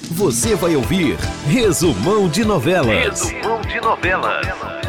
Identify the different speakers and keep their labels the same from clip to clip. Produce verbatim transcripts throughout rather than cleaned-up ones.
Speaker 1: Você vai ouvir Resumão de Novelas.
Speaker 2: Resumão de Novelas.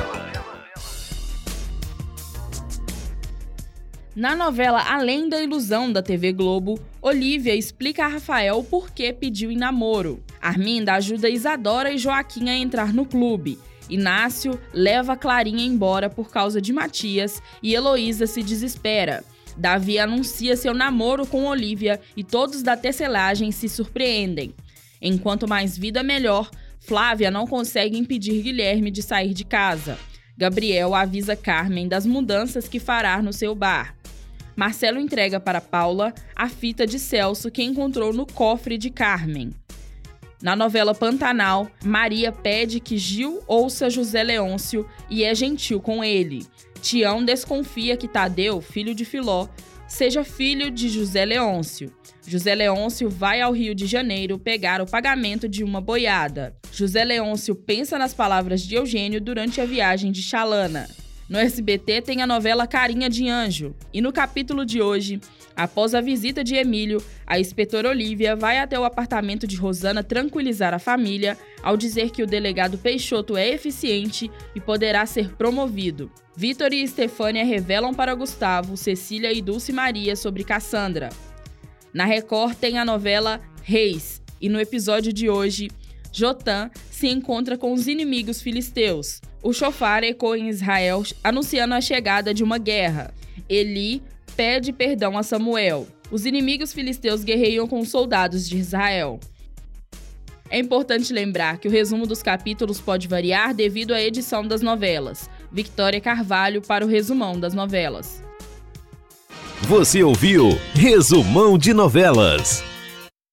Speaker 3: Na novela Além da Ilusão da T V Globo, Olivia explica a Rafael por que pediu em namoro. Arminda ajuda Isadora e Joaquim a entrar no clube. Inácio leva Clarinha embora por causa de Matias e Heloísa se desespera. Davi anuncia seu namoro com Olivia e todos da tecelagem se surpreendem. Enquanto mais vida melhor, Flávia não consegue impedir Guilherme de sair de casa. Gabriel avisa Carmen das mudanças que fará no seu bar. Marcelo entrega para Paula a fita de Celso que encontrou no cofre de Carmen. Na novela Pantanal, Maria pede que Gil ouça José Leôncio e é gentil com ele. Tião desconfia que Tadeu, filho de Filó, seja filho de José Leôncio. José Leôncio vai ao Rio de Janeiro pegar o pagamento de uma boiada. José Leôncio pensa nas palavras de Eugênio durante a viagem de Xalana. No S B T tem a novela Carinha de Anjo. E no capítulo de hoje, após a visita de Emílio, a inspetora Olivia vai até o apartamento de Rosana tranquilizar a família ao dizer que o delegado Peixoto é eficiente e poderá ser promovido. Vitor e Estefânia revelam para Gustavo, Cecília e Dulce Maria sobre Cassandra. Na Record tem a novela Reis. E no episódio de hoje, Jotã se encontra com os inimigos filisteus. O chofar ecoa em Israel, anunciando a chegada de uma guerra. Eli pede perdão a Samuel. Os inimigos filisteus guerreiam com os soldados de Israel. É importante lembrar que o resumo dos capítulos pode variar devido à edição das novelas. Victoria Carvalho para o Resumão das Novelas.
Speaker 1: Você ouviu Resumão de Novelas.